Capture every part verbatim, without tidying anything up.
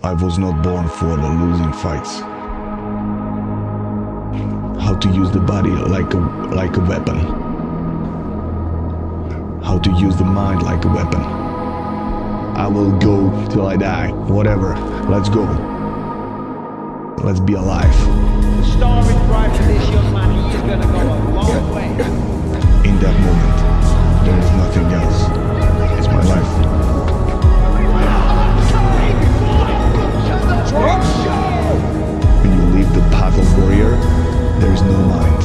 I was not born for the losing fights. How to use the body like a, like a weapon. How to use the mind like a weapon. I will go till I die, whatever, let's go. Let's be alive. The starving cry for this young man, he is going to go a long way. In that moment, there is nothing else. It's my life. When you leave the path of warrior, there is no mind.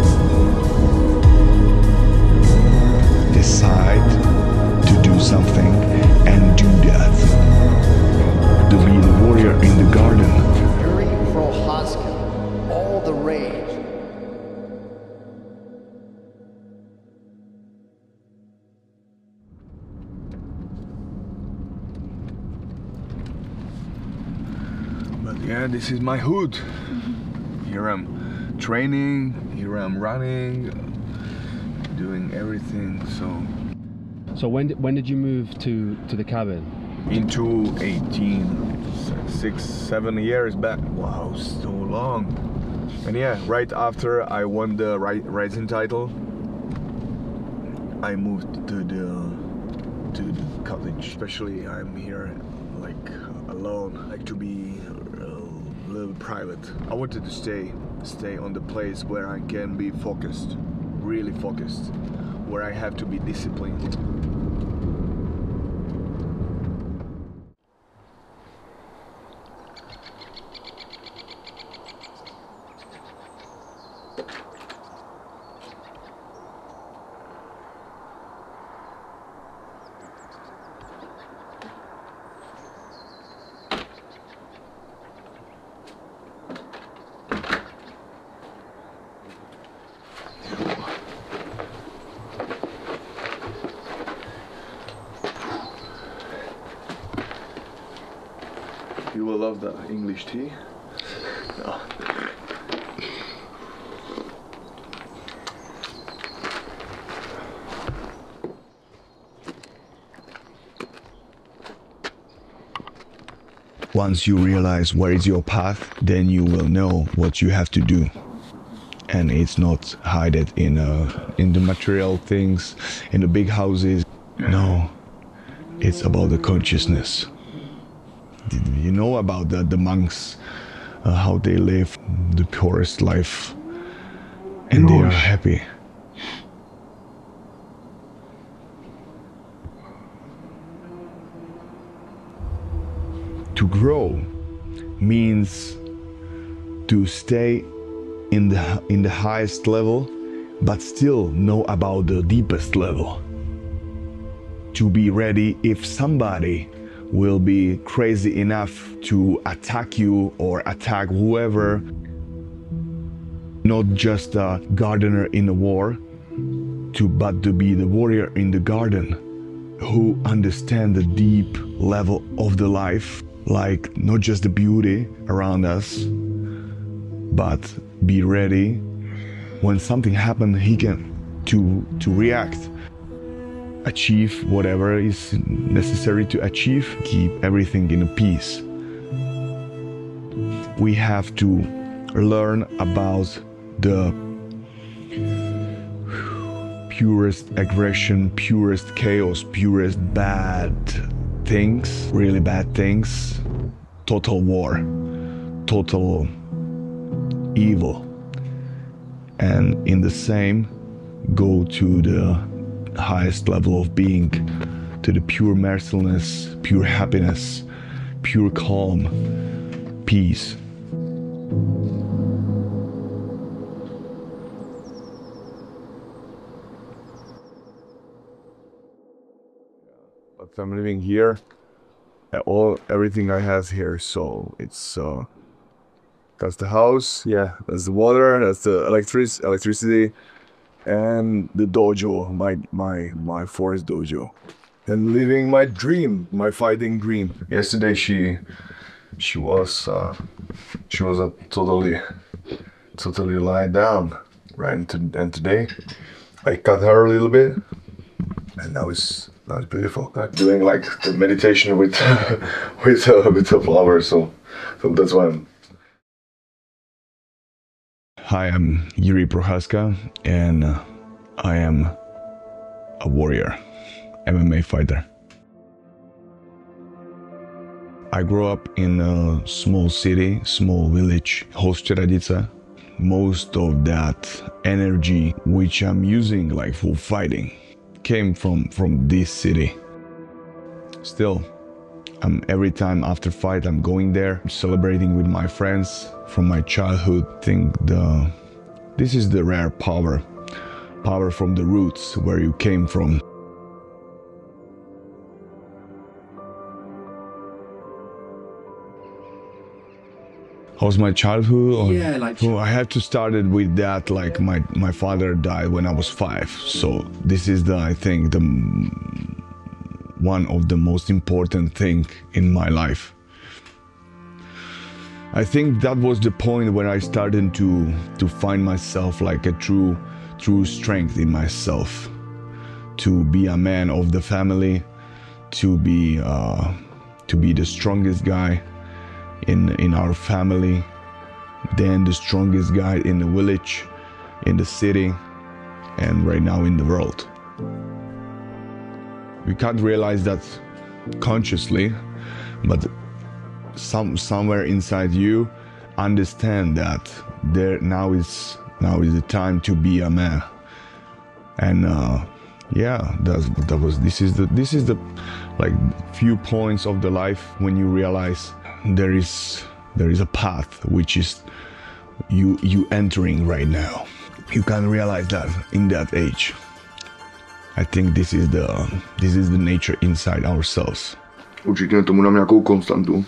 Decide to do something and do that. To be the warrior in the garden. Yuri Prohaska, all the rage. But yeah, this is my hood. Here I'm training, here I'm running, doing everything. So So when did, when did you move to to the cabin? into eighteen, six, seven years back. Wow, so long. And yeah, right after I won the Rising title, I moved to the to the cottage. Especially I'm here like alone, like to be a little private. I wanted to stay, stay on the place where I can be focused, really focused, where I have to be disciplined. You will love the English tea. No. Once you realize where is your path, then you will know what you have to do. And it's not hidden in uh, in the material things, in the big houses. No, it's about the consciousness. You know about the, the monks, uh, how they live the purest life, and they are happy. To grow means to stay in the in the highest level, but still know about the deepest level. To be ready if somebody will be crazy enough to attack you or attack whoever. Not just a gardener in a war, to but to be the warrior in the garden, who understand the deep level of the life, like not just the beauty around us, but be ready when something happens, he can to to react. Achieve whatever is necessary to achieve, keep everything in peace. We have to learn about the purest aggression, purest chaos, purest bad things, really bad things, total war, total evil. And in the same, go to the highest level of being, to the pure mercilessness, pure happiness, pure calm, peace. But I'm living here. All everything I have here, so it's uh, that's the house. Yeah, that's the water. That's the electric electricity. And the dojo, my my my forest dojo, and living my dream, my fighting dream. Yesterday she she was uh, she was uh, totally totally lying down, right? And, to, and today I cut her a little bit, and now it's That's beautiful. I'm doing like the meditation with with uh, with the flowers, so so that's why I'm. Hi, I'm Yuri Prohaska, and uh, I am a warrior, M M A fighter. I grew up in a small city, small village, Hosteradica. Most of that energy which I'm using like for fighting came from, from this city. Still, I'm, every time after fight I'm going there, celebrating with my friends from my childhood. I think the, this is the rare power, power from the roots where you came from. How's my childhood? Or, Yeah, like- oh, I had to start it with that, like my, my father died when I was five. So this is the, I think, the one of the most important thing in my life. I think that was the point where I started to, to find myself like a true, true strength in myself. To be a man of the family, to be, uh, to be the strongest guy in in our family, then the strongest guy in the village, in the city, and right now in the world. We can't realize that consciously, but some somewhere inside you understand that there now is now is the time to be a man. And uh, yeah, that's, that was this is the this is the like few points of the life when you realize there is there is a path which is you you entering right now. You can realize that in that age. I think this is the this is the nature inside ourselves. Určitě tomu dám nějakou konstantu.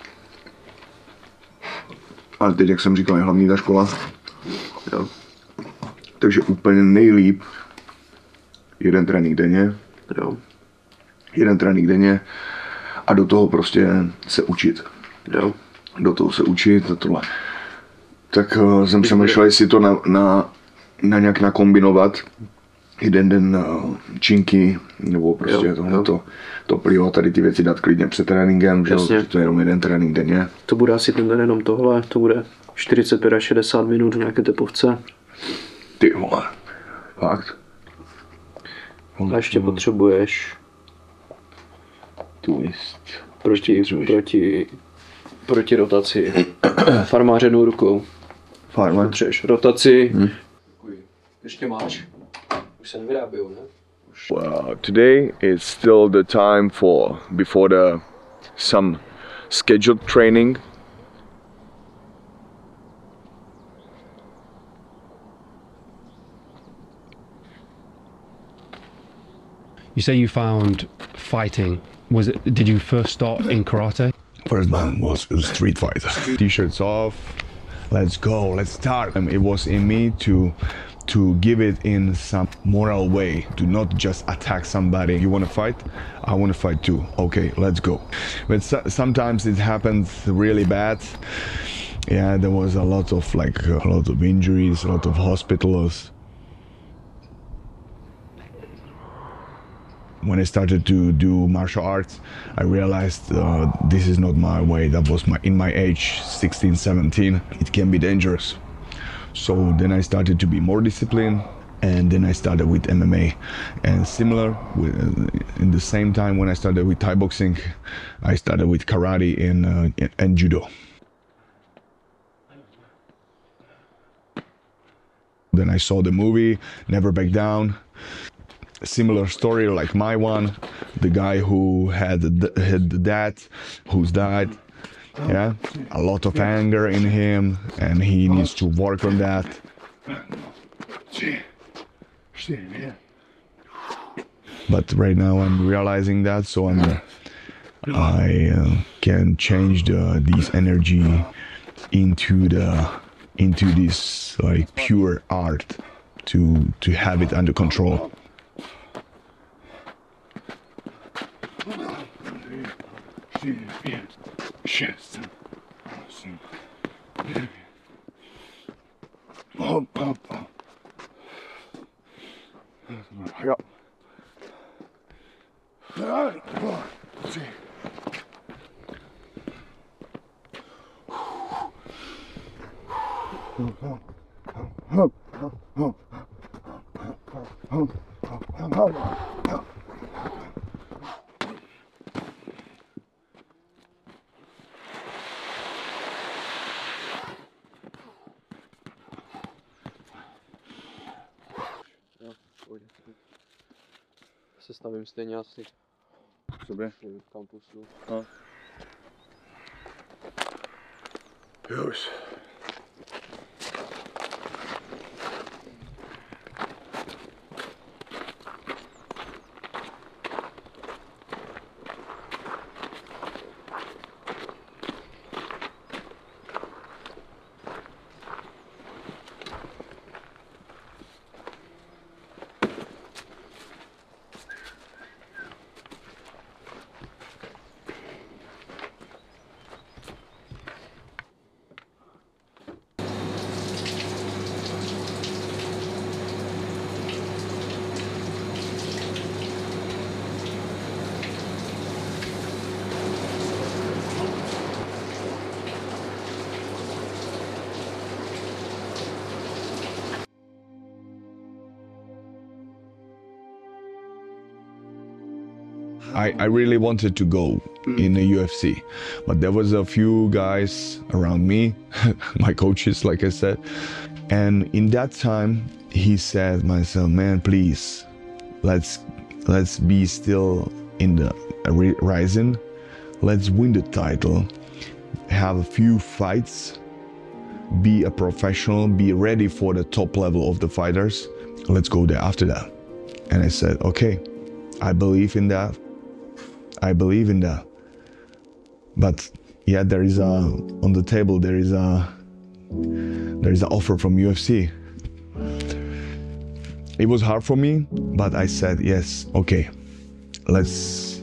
Ale teď, jak jsem říkal, je hlavní ta škola. Jo. Takže úplně nejlíp jeden trénink denně. Jo. Jeden trénink denně a do toho prostě se učit. Jo. Do toho se učit a tohle. Tak uh, jsem přemýšlel, jestli to na, na, na nějak nakombinovat. Jeden den uh, činky, nebo prostě jo, to, jo. to, to plivo, tady ty věci dát klidně před tréninkem, že to je jenom jeden trénink denně. To bude asi ten den jenom tohle, to bude čtyřicet pět až šedesát minut v nějaké tepovce. Ty vole, fakt. A ještě potřebuješ twist. Proti, proti, proti rotaci. Farmářenou rukou. Farmář. Potřebuješ rotaci. Hmm. Ještě máš? Už se nevyrábějou, ne? Well, today is still the time for before the some scheduled training. You say you found fighting. Was it? Did you first start in karate? First one was street fight. T-shirts off. Let's go. Let's start. Um, it was in me to to give it in some moral way, to not just attack somebody. You want to fight? I want to fight too. Okay, let's go. But so, sometimes it happens really bad. Yeah, there was a lot of like a lot of injuries, a lot of hospitals. When I started to do martial arts, I realized uh, this is not my way. That was my in my age, sixteen, seventeen. It can be dangerous. So then I started to be more disciplined, and then I started with M M A. And similar, with, uh, in the same time when I started with Thai boxing, I started with karate and, uh, and judo. Then I saw the movie, Never Back Down. A similar story like my one, the guy who had, had the dad who's died. Yeah, a lot of anger in him, and he needs to work on that. But right now I'm realizing that, so I'm I uh, can change the this energy into the into this like pure art to to have it under control. Шесть, восемь, девять. Оп, оп, оп. Ja. Se stavím stejně asi. K sobě? V kampusu. No. Już. I, I really wanted to go in the U F C, but there was a few guys around me, my coaches, like I said, and in that time he said, myself, man, please, let's let's be still in the Rizin, let's win the title, have a few fights, be a professional, be ready for the top level of the fighters. Let's go there after that. And I said, okay, I believe in that. I believe in that. But yeah, there is a, on the table, there is a, there is an offer from U F C. It was hard for me, but I said, yes, okay, let's,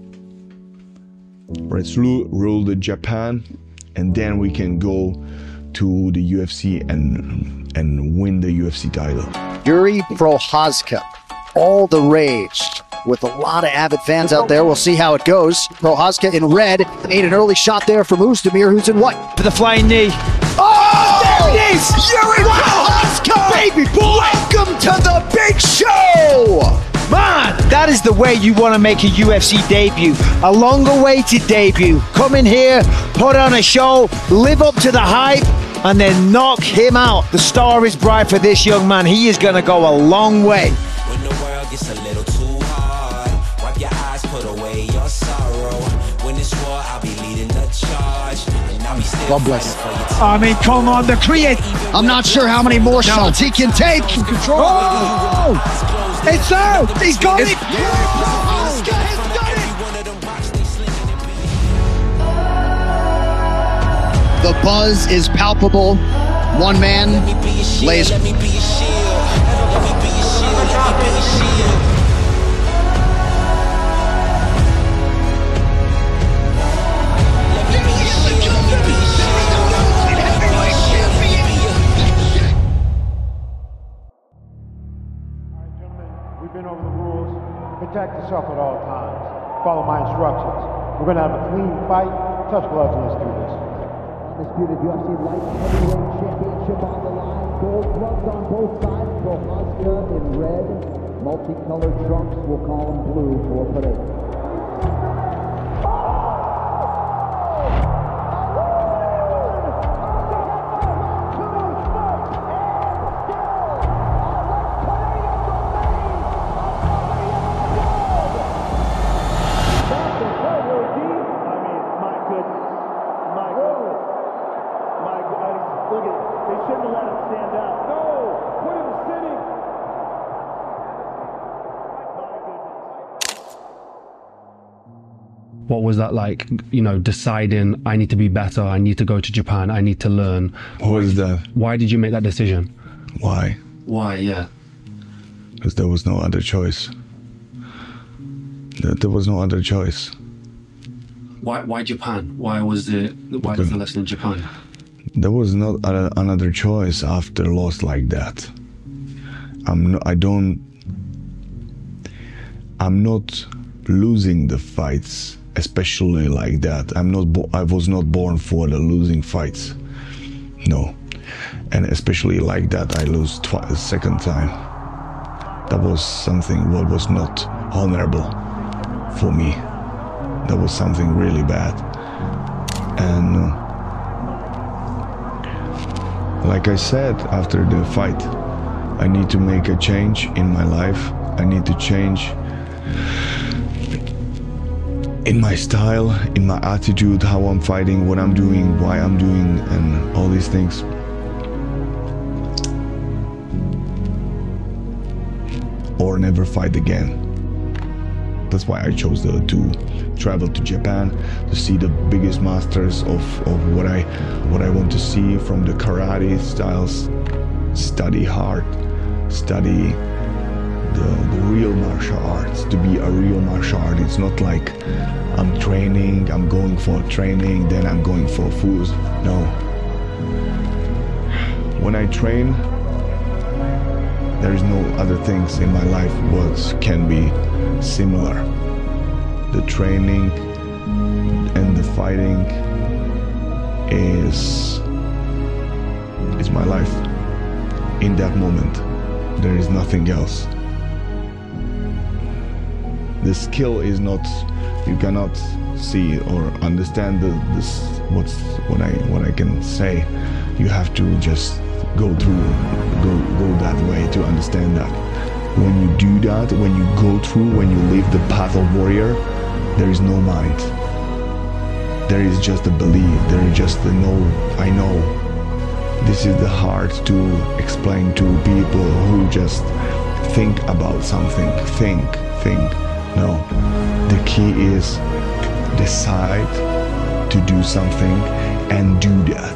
let's rule, rule the Japan, and then we can go to the U F C and, and win the U F C title. Yuri Prochazka, all the rage. With a lot of avid fans out there, we'll see how it goes. Prochazka in red, ate an early shot there from Oezdemir, who's in white. For the flying knee. Oh, there it is! Yuri Prochazka! Baby boy! Welcome to the big show! Man, that is the way you want to make a U F C debut. A long-awaited debut. Come in here, put on a show, live up to the hype, and then knock him out. The star is bright for this young man. He is going to go a long way. When the world gets a little too hard, wipe your eyes, put away your sorrow. When it's war, I'll be leading the charge. And I'll be still God bless. I mean, come on, the create. I'm not sure how many more shots he can take. Control. Oh! It's out! He's got it! Prochazka has done it! The buzz is palpable. One man lays. Let me be your shield. Let me be your shield. Let me be your shield. We've been over the rules. Protect yourself at all times. Follow my instructions. We're going to have a clean fight. Touch gloves and let's do this. Undisputed U F C light heavyweight championship on the line. Gold gloves on both sides. Prochazka in red. Multicolored trunks, we'll call them blue for parade. What was that like, you know, deciding I need to be better, I need to go to Japan, I need to learn? What was that? Why did you make that decision? Why? Why, yeah. Because there was no other choice. There, there was no other choice. Why Why Japan? Why was the why was the lesson in Japan? There was not a, another choice after a loss like that. I'm no, I don't I'm not losing the fights, especially like that. I'm not bo- I was not born for the losing fights, no. And especially like that, I lose twice a second time. That was something what was not honorable for me. That was something really bad. And uh, like I said, after the fight, I need to make a change in my life. I need to change in my style, in my attitude, how I'm fighting, what I'm doing, why I'm doing, and all these things. Or never fight again. That's why I chose the, to travel to Japan, to see the biggest masters of, of what I what I want to see from the karate styles. Study hard, study the, the real martial arts. To be a real martial art, it's not like I'm training, I'm going for training, then I'm going for food. No. When I train, there is no other things in my life what can be similar. The training and the fighting is is my life. In that moment, there is nothing else. The skill is not, you cannot see or understand the, this what's what I what I can say. You have to just go through go go that way to understand that. When you do that, when you go through, when you live the path of warrior, there is no mind. There is just a belief, there is just a know, I know. This is the hard to explain to people who just think about something, think, think. No, the key is decide to do something and do that.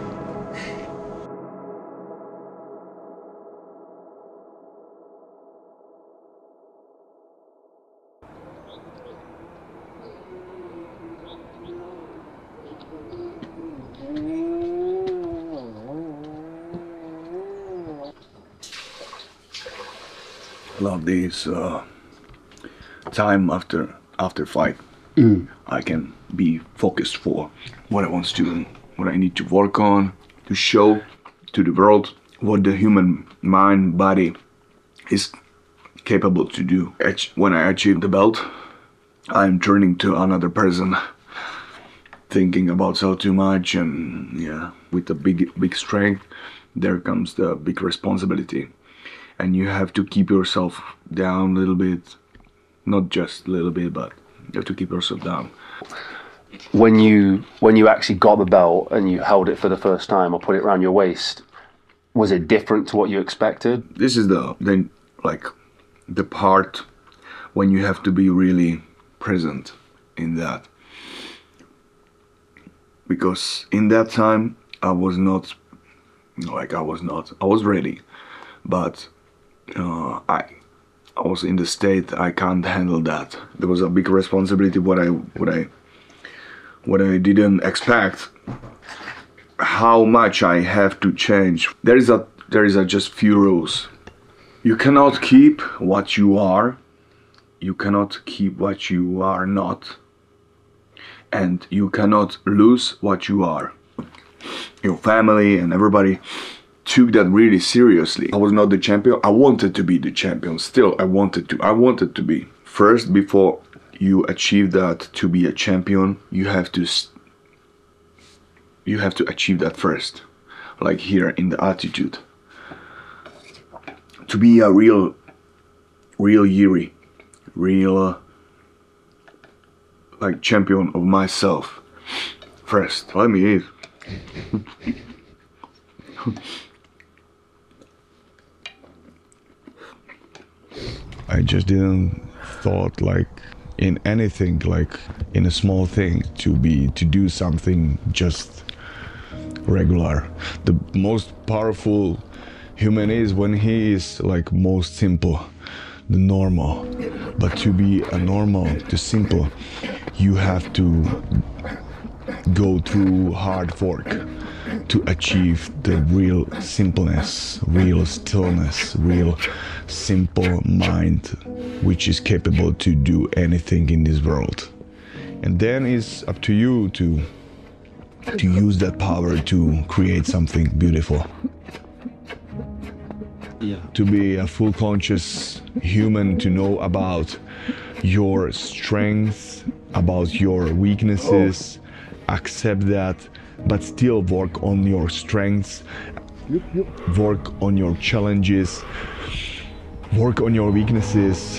Love this uh, time after after fight. Mm. I can be focused for what I want to do, what I need to work on, to show to the world what the human mind, body is capable to do. When I achieve the belt, I'm turning to another person, thinking about so too much, and yeah, with the big big strength, there comes the big responsibility. And you have to keep yourself down a little bit, not just a little bit, but you have to keep yourself down. When you when you actually got the belt and you held it for the first time or put it around your waist, was it different to what you expected? This is the then like the part when you have to be really present in that, because in that time I was not like I was not I was ready, but. Uh, I I was in the state I can't handle that. There was a big responsibility what I what I what I didn't expect. How much I have to change. There is a there is a just few rules. You cannot keep what you are. You cannot keep what you are not. And you cannot lose what you are. Your family and everybody took that really seriously. I was not the champion. I wanted to be the champion. Still, I wanted to. I wanted to be. First, before you achieve that to be a champion, you have to you have to achieve that first. Like here in the attitude. To be a real real Yuri, real like champion of myself. First, let me eat. I just didn't thought like in anything, like in a small thing, to be to do something just regular. The most powerful human is when he is like most simple, the normal. But to be a normal, to simple, you have to go through hard work to achieve the real simpleness, real stillness, real simple mind. which is capable to do anything in this world. And then it's up to you to to use that power to create something beautiful. Yeah. To be a full conscious human, to know about your strengths, about your weaknesses, accept that, but still work on your strengths, work on your challenges, work on your weaknesses,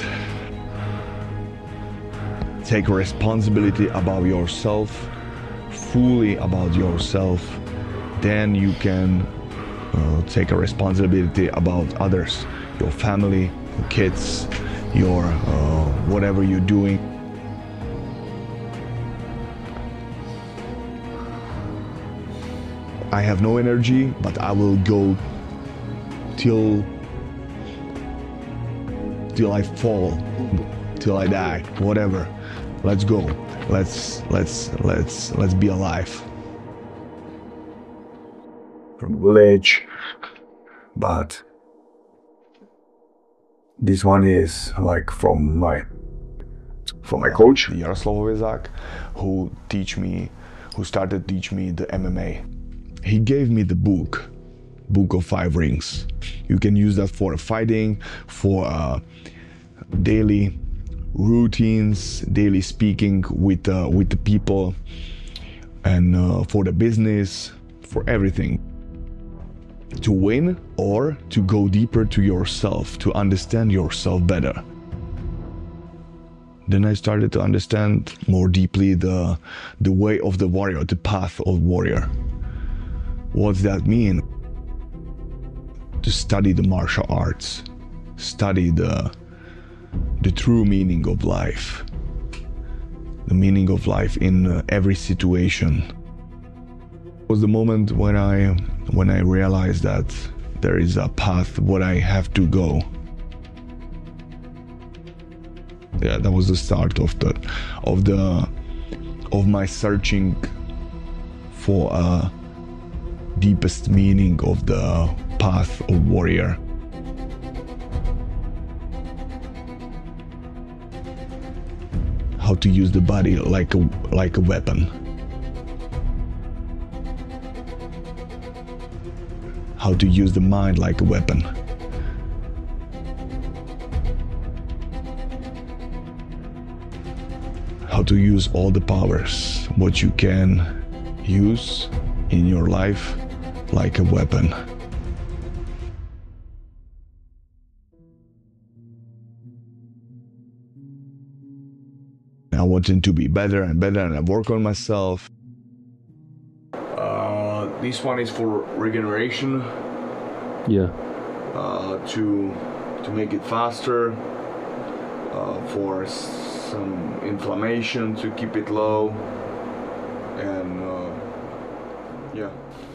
take responsibility about yourself, fully about yourself, then you can uh, take a responsibility about others, your family, your kids, your uh, whatever you're doing. I have no energy, but I will go till till I fall, till I die, whatever. Let's go. Let's let's let's let's be alive. From village, but this one is like from my from my coach Jaroslav Vezak, who teach me, who started teach me the M M A. He gave me the book, Book of Five Rings. You can use that for fighting, for uh, daily routines, daily speaking with uh, with the people, and uh, for the business, for everything. To win or to go deeper to yourself, to understand yourself better. Then I started to understand more deeply the the way of the warrior, the path of warrior. What's that mean? To study the martial arts, study the the true meaning of life, the meaning of life in uh, every situation. It was the moment when I when I realized that there is a path where I have to go. Yeah, that was the start of the of the of my searching for a deepest meaning of the path of warrior. How to use the body like a like a weapon. How to use the mind like a weapon. How to use all the powers, what you can use in your life like a weapon. I wanted to be better and better, and I work on myself. Uh, this one is for regeneration. Yeah. Uh, to to make it faster. Uh, for some inflammation, to keep it low, and uh, yeah.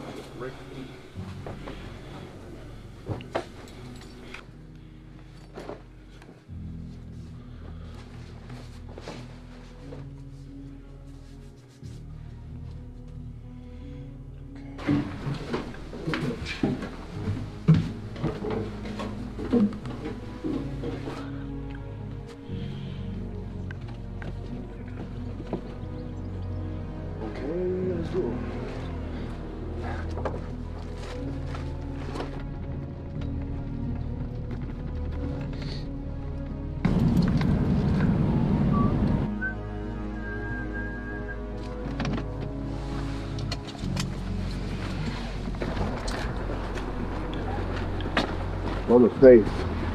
On the face.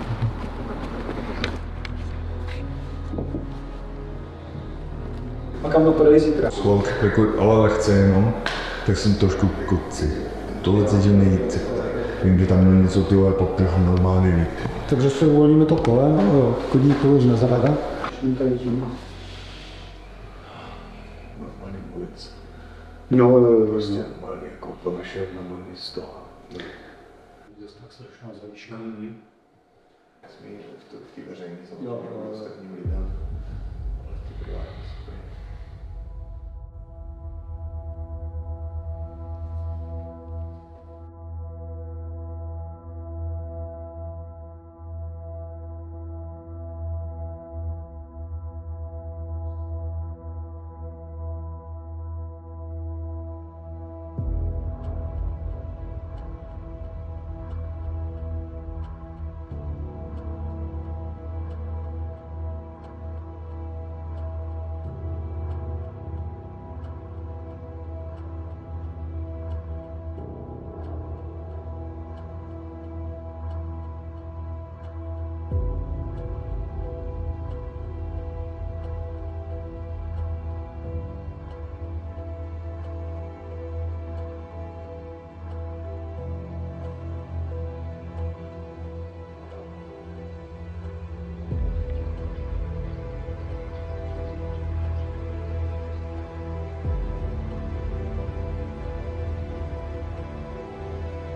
A kam to podají zítra? Schvál, jako, ale lehce jenom, tak jsem trošku kuci. Tohle cítím nejvíc. Vím, že tam měl něco tyhle potrhu normálně líp. Takže si uvolníme to kolem, kodní kůl nezavede. Tady tím. Normálně vůbec. No, prostě normálně jako to naše normálně z toho. Zase tak strašná zavíška. Smí v té veřejné samozřejmě ostatním lidem. Ale ty privátní super.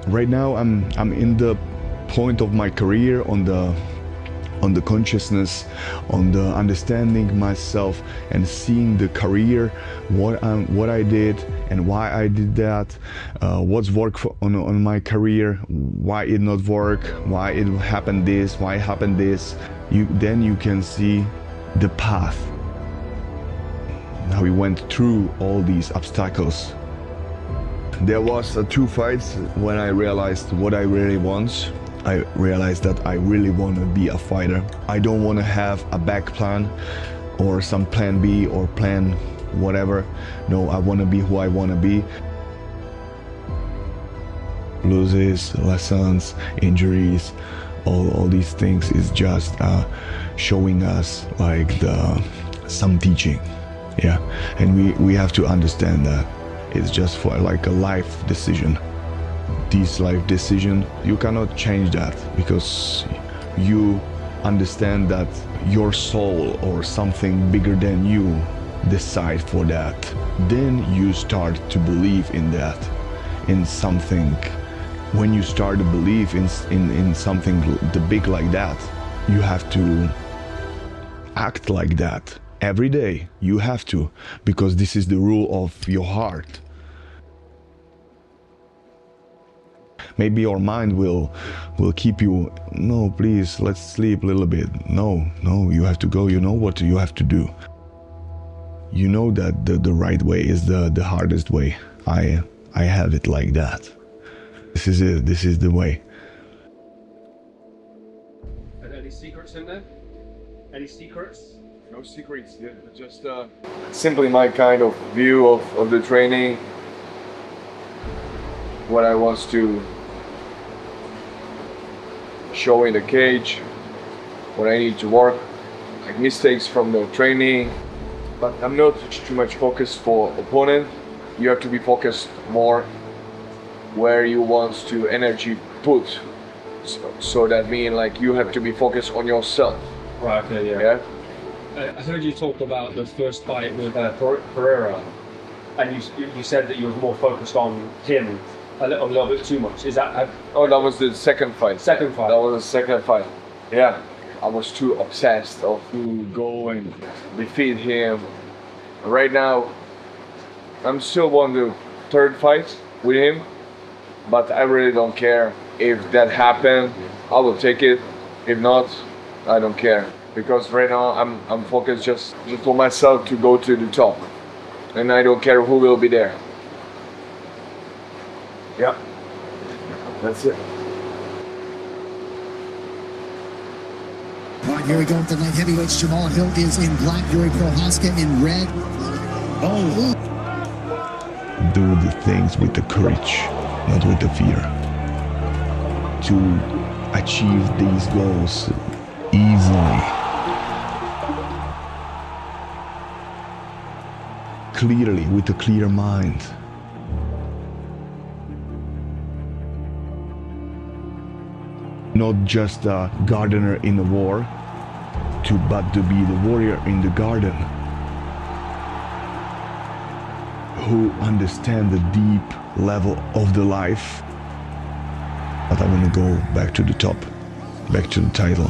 Right now I'm I'm in the point of my career on the on the consciousness, on the understanding myself and seeing the career, what um, what I did and why I did that, uh, what's worked for, on, on my career, why it not work, why it happened this, why it happened this. You then you can see the path, how we went through all these obstacles. There was uh, two fights when I realized what I really want. I realized that I really want to be a fighter. I don't want to have a back plan or some plan B or plan whatever. No, I want to be who I want to be. Losses, lessons, injuries, all, all these things is just uh, showing us like the, some teaching. Yeah, and we, we have to understand that it's just for like a life decision. This life decision, you cannot change that because you understand that your soul or something bigger than you decide for that. Then you start to believe in that, in something. When you start to believe in, in, in something the big like that, you have to act like that every day. You have to, because this is the rule of your heart. Maybe your mind will will keep you, no, please, let's sleep a little bit. No, no, you have to go. You know what you have to do. You know that the, the right way is the, the hardest way. I I have it like that. This is it. This is the way. Are there any secrets in there? Any secrets? No secrets. Yeah, just uh, simply my kind of view of, of the training. What I want to show in the cage, what I need to work, like mistakes from the training. But I'm not too much focused for opponent. You have to be focused more where you want to energy put. So, so that means like you have to be focused on yourself. Right. Okay. Yeah. Yeah. Uh, I heard you talk about the first fight with uh, Pereira, and you you said that you were more focused on him a little, a little bit too much. Is that? Uh, oh, that was the second fight. Second fight. That was the second fight. Yeah, I was too obsessed of to go and defeat him. Right now, I'm still on the third fight with him, but I really don't care if that happened. I will take it. If not, I don't care, because right now I'm I'm focused just just for myself to go to the top, and I don't care who will be there. Yeah, that's it. All right, here we go with the light heavyweights. Jamal Hill is in black, Yuri Prochazka in red. Oh. Do the things with the courage, not with the fear. To achieve these goals easily. Clearly, with a clear mind. Not just a gardener in a war, to but to be the warrior in the garden, who understand the deep level of the life. But I want to go back to the top, back to the title.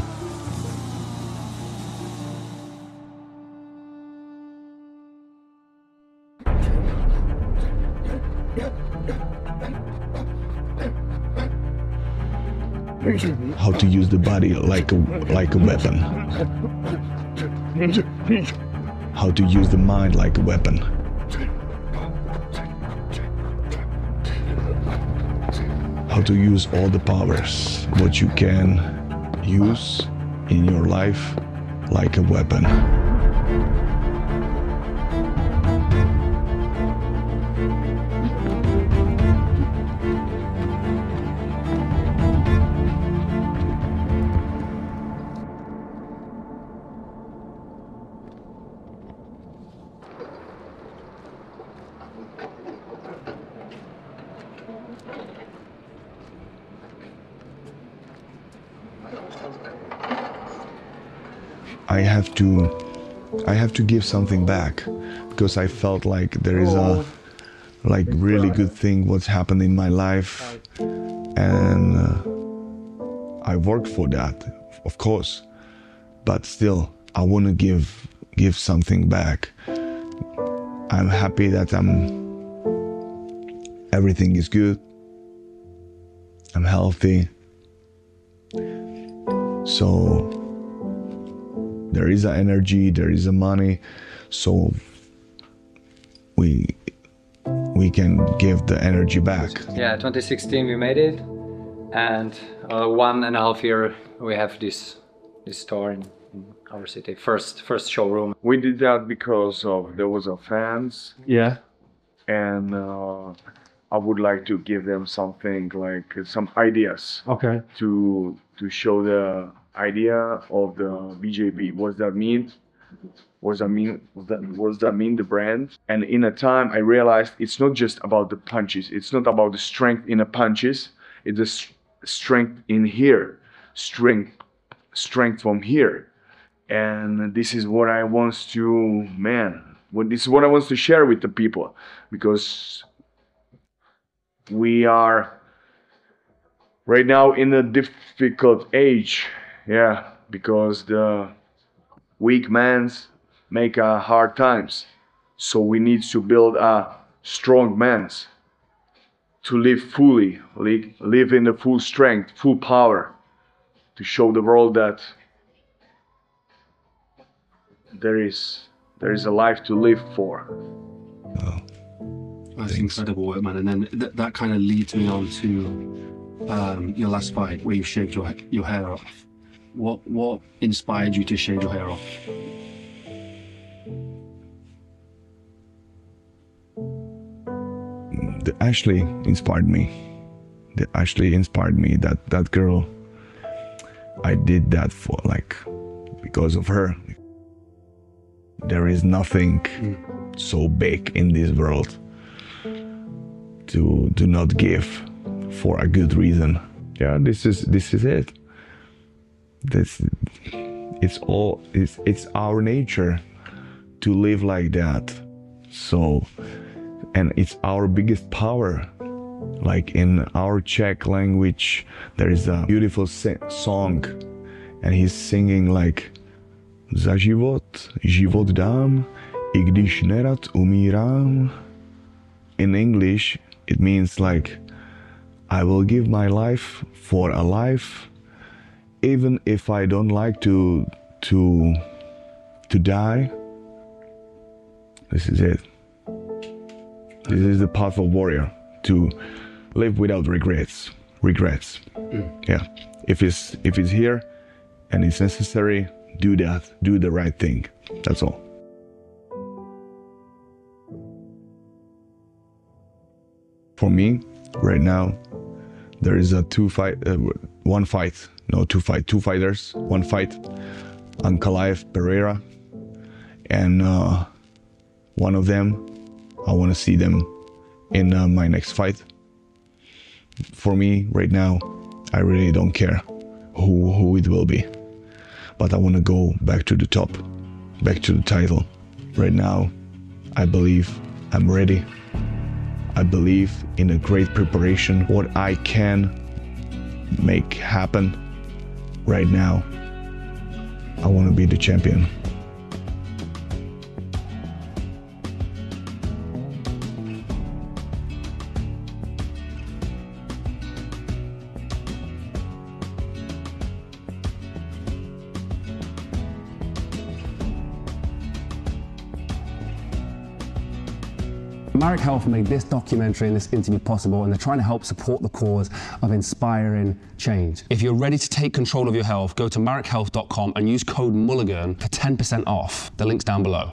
How to use the body like a like a weapon. How to use the mind like a weapon. How to use all the powers what you can use in your life like a weapon. I have to I have to give something back, because I felt like there is a like really good thing what's happened in my life, and uh, I worked for that, of course, but still I want to give give something back. I'm happy that I'm everything is good. I'm healthy. So there is an energy, there is a money, so we we can give the energy back. Yeah, twenty sixteen we made it, and uh, one and a half year we have this this store in, in our city. First first showroom. We did that because of there was a fans. Yeah. And uh, I would like to give them something like some ideas. Okay. To to show the idea of the B J B. What does that mean? What does that mean? What does that, what does that mean? The brand. And in a time, I realized it's not just about the punches. It's not about the strength in the punches. It's the s- strength in here. Strength, strength from here. And this is what I want to, man. What this is what I want to share with the people, because we are right now in a difficult age, yeah, because the weak mans make uh, hard times. So we need to build a strong mans to live fully, li- live in the full strength, full power, to show the world that there is there is a life to live for. Oh. That's incredible work, man. And then th- that kind of leads me on to um, your last fight where you shaved your your hair off. What what inspired you to shave your hair off? The Ashley inspired me. The Ashley inspired me. That that girl, I did that for like because of her. There is nothing mm. so big in this world to do not give for a good reason. Yeah, this is this is it. This it's all it's it's our nature to live like that. So, and it's our biggest power. Like in our Czech language, there is a beautiful song, and he's singing like Za život, život dám, I když nerad umírám. In English, it means like, I will give my life for a life, even if I don't like to to to die. This is it. This is the path of warrior, to live without regrets. Regrets. Mm. Yeah. If it's if it's here and it's necessary, do that. Do the right thing. That's all. For me, right now, there is a two fight, uh, one fight, no two fight, two fighters, one fight, Ankalaev Pereira, and uh, one of them, I want to see them in uh, my next fight. For me, right now, I really don't care who who it will be, but I want to go back to the top, back to the title. Right now, I believe I'm ready. I believe in a great preparation, what I can make happen right now. I want to be the champion. Marek Health made this documentary and this interview possible, and they're trying to help support the cause of inspiring change. If you're ready to take control of your health, go to marek health dot com and use code Mulligan for ten percent off. The link's down below.